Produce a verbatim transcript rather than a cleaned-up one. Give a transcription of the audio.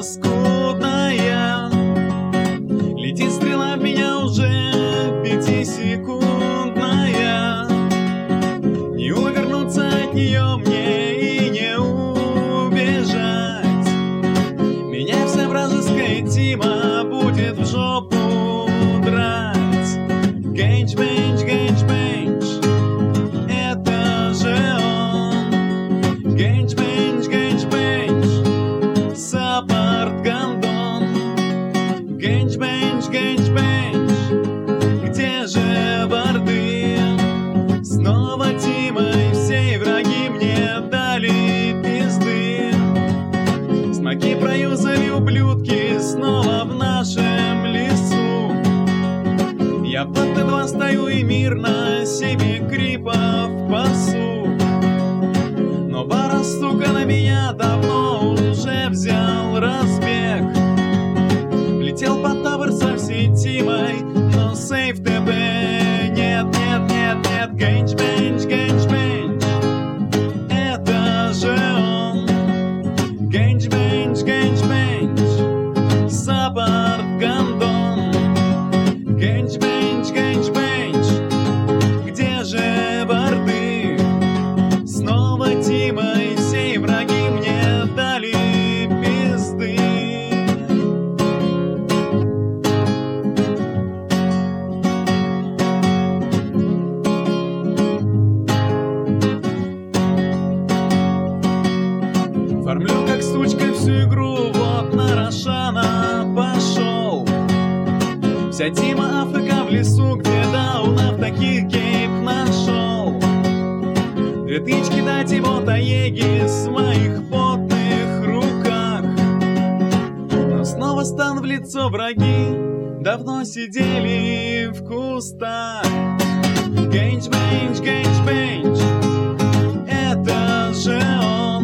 паскудная. Летит стрела в меня уже пятисекундная. Не увернуться от нее мне и не убежать. Меня вся вражеская тима будет в жопу драть. Генч-бенч, генч-бенч, это же он. Генч-бенч, генч-бенч, саппорт-гондон. Генч-бенч, генч-бенч, где же борды? Снова Тимой всей враги мне дали пизды. Смоки проюзали ублюдки снова в нашем лесу. Я под Т два стою и мирно себе крипов пасу. Но бара, сука, на меня давно уже взял разбег. Летел под табор со всей Тимой, но сейф ТП нет, нет, нет, нет. Генч-бенч, генч-бенч, это же он. Генч-бенч, генч-бенч, саппорт-гондон. Генч-бенч, генч-бенч, где же борды? Снова Тимой всей враги мне дали пизды. Фармлю как сучка всю игру, вот на Рошана пошел. Вся Тима АФК в лесу, где даунов таких кейп нашел. Две тычки дать его таеги с моих потных руках. Но снова стан в лицо враги, давно сидели в кустах. Генч-бенч, генч-бенч, это же он.